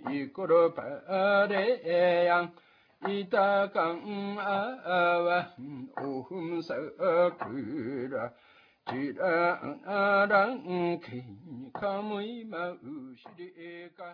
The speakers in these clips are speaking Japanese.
이끌어 바래양 이다강 아와 오흠사그라 지라랑 기카무이 마우시리가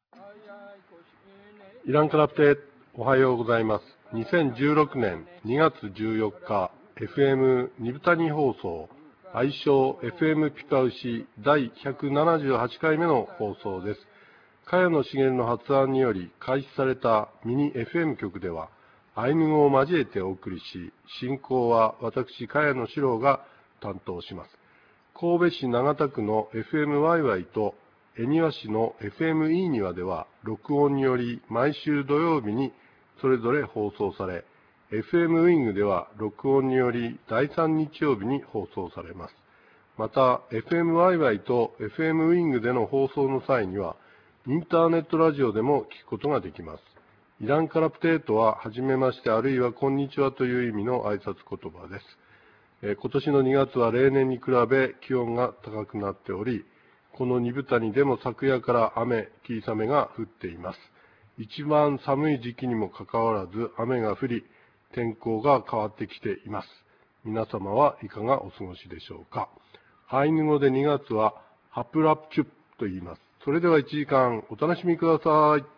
イランからプテおはようございます。2016年2月14日 FM ニブタニ放送愛称 FM ピカウシ第178回目の放送です。茅野茂の発案により開始されたミニ FM 局ではアイヌ語を交えてお送りし、進行は私茅野史郎が担当します。神戸市長田区の FM ワイワイと恵庭市の FM イーニワでは録音により毎週土曜日にそれぞれ放送され、FM ウィングでは録音により第3日曜日に放送されます。また FM ワイワイと FM ウィングでの放送の際にはインターネットラジオでも聞くことができます。イランカラプテートははじめましてあるいはこんにちはという意味の挨拶言葉です。今年の2月は例年に比べ気温が高くなっており、この二部谷でも昨夜から霧雨が降っています。一番寒い時期にもかかわらず雨が降り、天候が変わってきています。皆様はいかがお過ごしでしょうか。アイヌ語で2月はハプラプチュと言います。それでは1時間お楽しみください。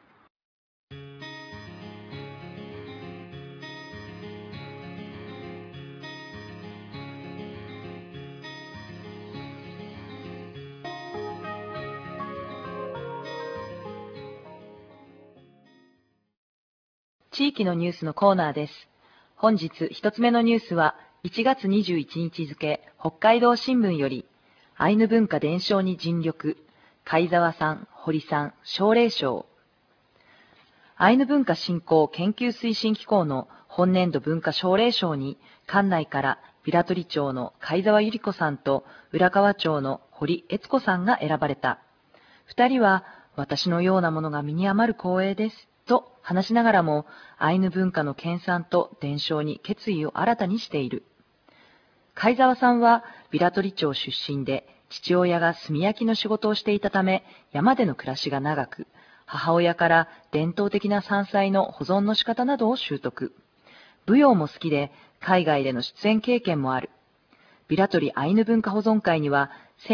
地域のニュースのコーナーです。本日一つ目のニュースは1月21日付北海道新聞よりアイヌ文化伝承に尽力、貝沢さん、堀さん、奨励賞。アイヌ文化振興研究推進機構の本年度文化奨励賞に館内から平取町の貝沢ゆり子さんと浦河町の堀悦子さんが選ばれた。二人は私のようなものが身に余る光栄ですと話しながらもアイヌ文化の研鑽と伝承に決意を新たにしている。貝沢さんは平取町出身で父親が炭焼きの仕事をしていたため山での暮らしが長く、母親から伝統的な山菜の保存の仕方などを習得。舞踊も好きで海外での出演経験もある。平取アイヌ文化保存会には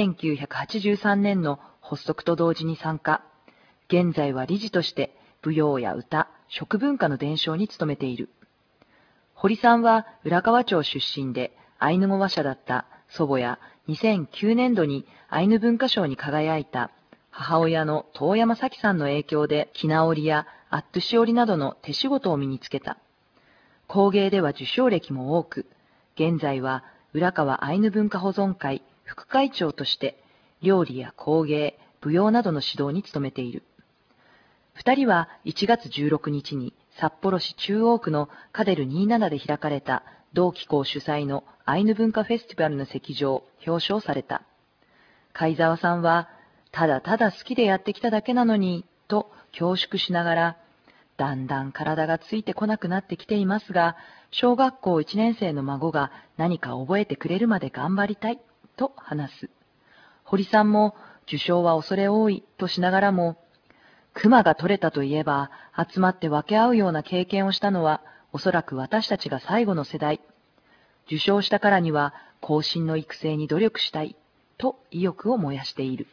1983年の発足と同時に参加。現在は理事として舞踊や歌、食文化の伝承に努めている。堀さんは浦河町出身でアイヌ語話者だった祖母や2009年度にアイヌ文化賞に輝いた母親の遠山咲さんの影響で木直りやアットゥシ織りなどの手仕事を身につけた。工芸では受賞歴も多く、現在は浦河アイヌ文化保存会副会長として料理や工芸、舞踊などの指導に努めている。二人は1月16日に札幌市中央区のカデル27で開かれた同機構主催のアイヌ文化フェスティバルの席上、表彰された。貝沢さんは、ただただ好きでやってきただけなのに、と恐縮しながら、だんだん体がついてこなくなってきていますが、小学校1年生の孫が何か覚えてくれるまで頑張りたい、と話す。堀さんも、受賞は恐れ多い、としながらも、熊が取れたといえば、集まって分け合うような経験をしたのは、おそらく私たちが最後の世代。受賞したからには、後進の育成に努力したい、と意欲を燃やしている。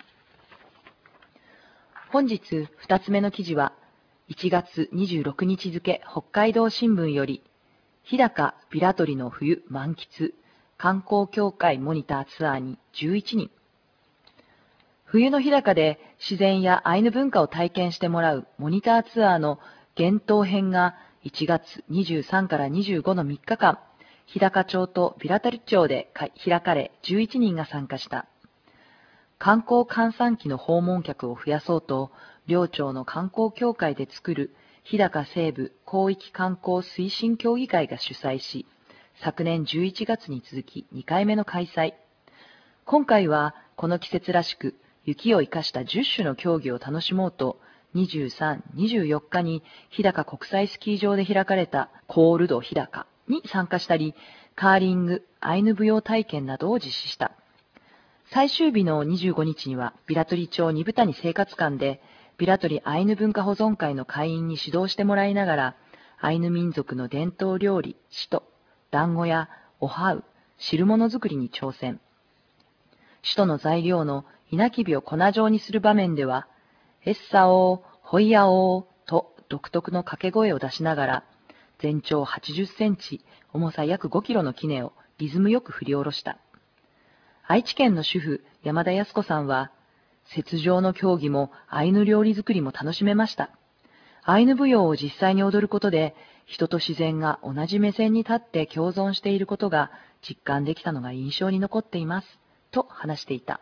本日二つ目の記事は、1月26日付北海道新聞より、日高平取の冬満喫、観光協会モニターツアーに11人。冬の日高で自然やアイヌ文化を体験してもらうモニターツアーの幻冬編が1月23から25の3日間、日高町と平取町で開かれ11人が参加した。観光閑散期の訪問客を増やそうと、両町の観光協会で作る日高西部広域観光推進協議会が主催し、昨年11月に続き2回目の開催。今回はこの季節らしく、雪を生かした10種の競技を楽しもうと、23、24日に日高国際スキー場で開かれたコールド日高に参加したり、カーリング、アイヌ舞踊体験などを実施した。最終日の25日には、平取町二部谷生活館で、 ビラトリアイヌ文化保存会の会員に指導してもらいながら、アイヌ民族の伝統料理、シト、団子やオハウ、汁物作りに挑戦。シトの材料の稲きびを粉状にする場面では、エッサオー、ホイヤオーと独特の掛け声を出しながら、全長80センチ、重さ約5キロの杵をリズムよく振り下ろした。愛知県の主婦山田康子さんは、雪上の競技もアイヌ料理作りも楽しめました。アイヌ舞踊を実際に踊ることで、人と自然が同じ目線に立って共存していることが実感できたのが印象に残っています、と話していた。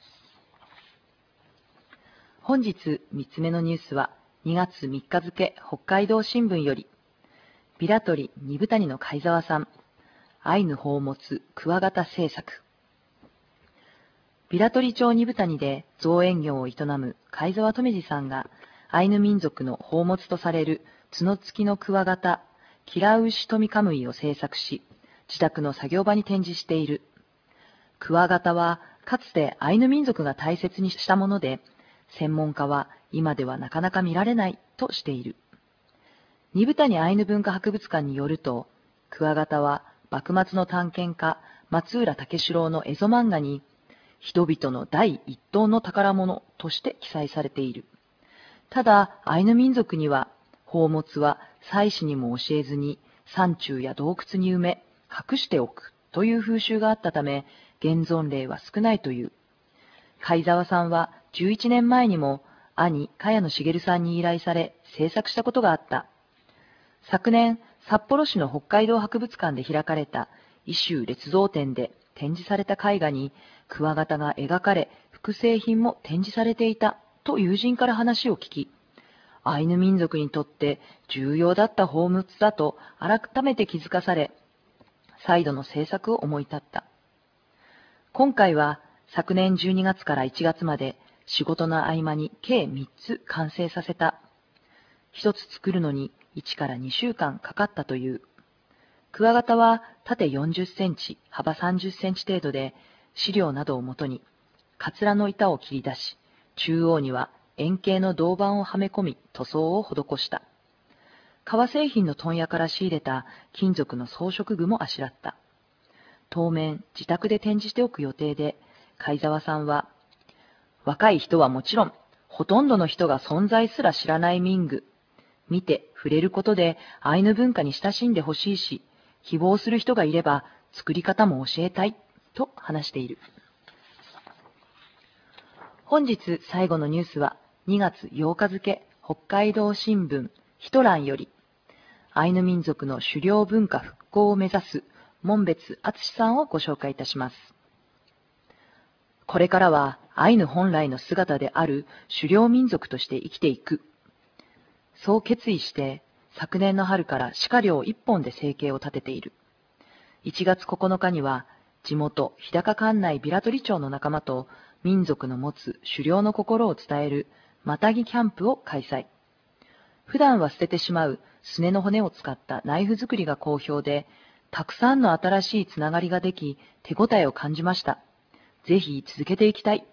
本日3つ目のニュースは、2月3日付北海道新聞より、ビラトリ二部谷の貝沢さん、アイヌ宝物クワガタ製作。ビラトリ町二部谷で造園業を営む貝沢留次さんが、アイヌ民族の宝物とされる角付きのクワガタ、キラウシトミカムイを製作し、自宅の作業場に展示している。クワガタは、かつてアイヌ民族が大切にしたもので、専門家は今ではなかなか見られないとしている。二部谷アイヌ文化博物館によると、クワガタは幕末の探検家、松浦武四郎の蝦夷漫画に、人々の第一等の宝物として記載されている。ただ、アイヌ民族には、宝物は祭祀にも教えずに、山中や洞窟に埋め、隠しておくという風習があったため、現存例は少ないという。貝沢さんは11年前にも、兄、茅野茂さんに依頼され、制作したことがあった。昨年、札幌市の北海道博物館で開かれた異種列像展で展示された絵画に、クワガタが描かれ、複製品も展示されていたと友人から話を聞き、アイヌ民族にとって重要だった宝物だと改めて気づかされ、再度の制作を思い立った。今回は昨年12月から1月まで仕事の合間に計3つ完成させた。1つ作るのに1から2週間かかったという。クワガタは縦40センチ、幅30センチ程度で、資料などをもとに、カツラの板を切り出し、中央には円形の銅板をはめ込み、塗装を施した。革製品の問屋から仕入れた金属の装飾具もあしらった。当面、自宅で展示しておく予定で、貝沢さんは、若い人はもちろん、ほとんどの人が存在すら知らない民具。見て、触れることでアイヌ文化に親しんでほしいし、希望する人がいれば作り方も教えたい、と話している。本日最後のニュースは、2月8日付、北海道新聞、一覧より、アイヌ民族の狩猟文化復興を目指す、門別敦さんをご紹介いたします。これからはアイヌ本来の姿である狩猟民族として生きていく。そう決意して、昨年の春から鹿猟一本で生計を立てている。1月9日には、地元日高管内平取町の仲間と民族の持つ狩猟の心を伝えるまたぎキャンプを開催。普段は捨ててしまうすねの骨を使ったナイフ作りが好評で、たくさんの新しいつながりができ、手応えを感じました。ぜひ続けていきたい。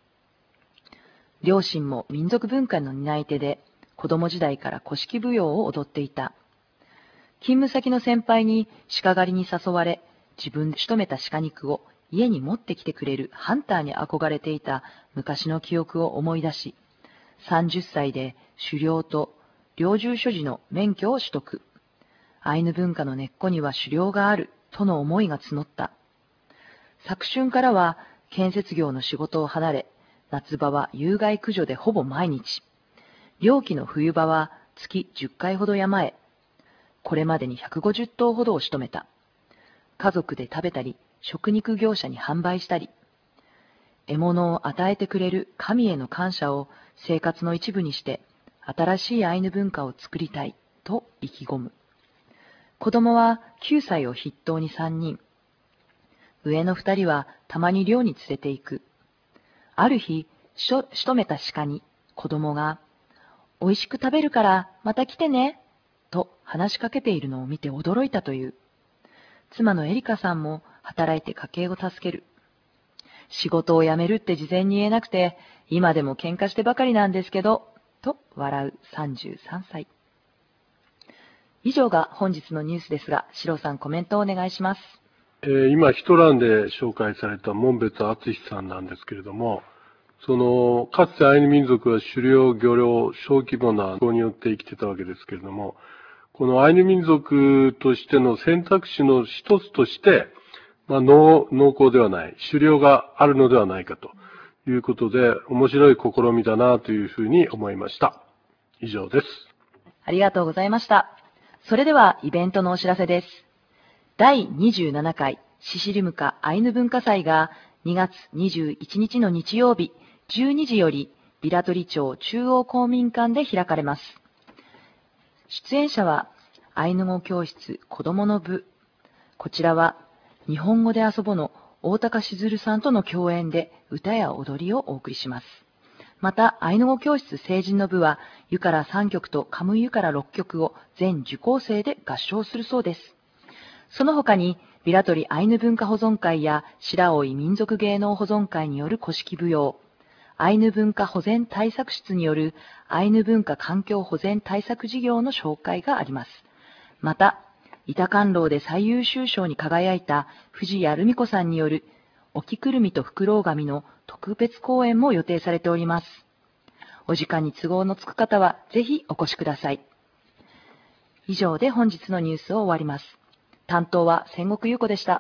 両親も民族文化の担い手で、子供時代から古式舞踊を踊っていた。勤務先の先輩に鹿狩りに誘われ、自分で仕留めた鹿肉を家に持ってきてくれるハンターに憧れていた昔の記憶を思い出し、30歳で狩猟と猟銃所持の免許を取得。アイヌ文化の根っこには狩猟があるとの思いが募った。昨春からは建設業の仕事を離れ、夏場は有害駆除でほぼ毎日。猟期の冬場は月10回ほど山へ。これまでに150頭ほどを仕留めた。家族で食べたり、食肉業者に販売したり。獲物を与えてくれる神への感謝を生活の一部にして、新しいアイヌ文化を作りたいと意気込む。子供は9歳を筆頭に3人。上の2人はたまに猟に連れて行く。ある日、仕留めた鹿に子供が、おいしく食べるからまた来てね、と話しかけているのを見て驚いたという。妻のエリカさんも働いて家計を助ける。仕事を辞めるって事前に言えなくて、今でも喧嘩してばかりなんですけど、 と笑う33歳。以上が本日のニュースですが、四郎さんコメントをお願いします。 今、一覧で紹介された門別敦さんなんですけれども、かつてアイヌ民族は狩猟、漁業、小規模な労働によって生きてたわけですけれども、このアイヌ民族としての選択肢の一つとして、農耕ではない、狩猟があるのではないかということで、面白い試みだなというふうに思いました。以上です。 ありがとうございました。それではイベントのお知らせです。第27回シシリムカアイヌ文化祭が2月21日の日曜日12時よりビラトリ町中央公民館で開かれます。出演者はアイヌ語教室子どもの部、こちらは日本語で遊ぼの大高しずるさんとの共演で歌や踊りをお送りします。また、アイヌ語教室成人の部は、ユカラ3曲とカムイユカラ6曲を全受講生で合唱するそうです。その他に、ビラトリアイヌ文化保存会や白老民族芸能保存会による古式舞踊、アイヌ文化保全対策室によるアイヌ文化環境保全対策事業の紹介があります。また、板観楼で最優秀賞に輝いた藤谷留美子さんによる沖くるみとフクロウ紙の特別公演も予定されております。お時間に都合のつく方はぜひお越しください。以上で本日のニュースを終わります。担当は千石優子でした。